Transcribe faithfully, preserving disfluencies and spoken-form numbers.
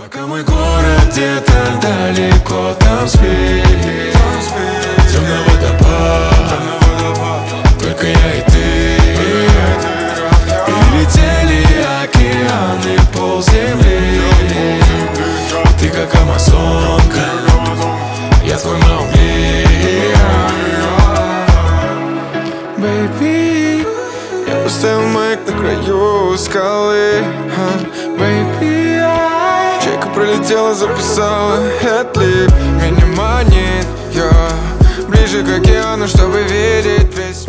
Пока мой город где-то далеко там спит, темный водопад, только я и ты. Перелетели океаны, полземли. Ты как амазонка, я твой Маугли. Baby, я поставил маяк на краю скалы. Baby, чайка пролетела, записала хэдлип. Меня манит, я ближе к океану, чтобы видеть весь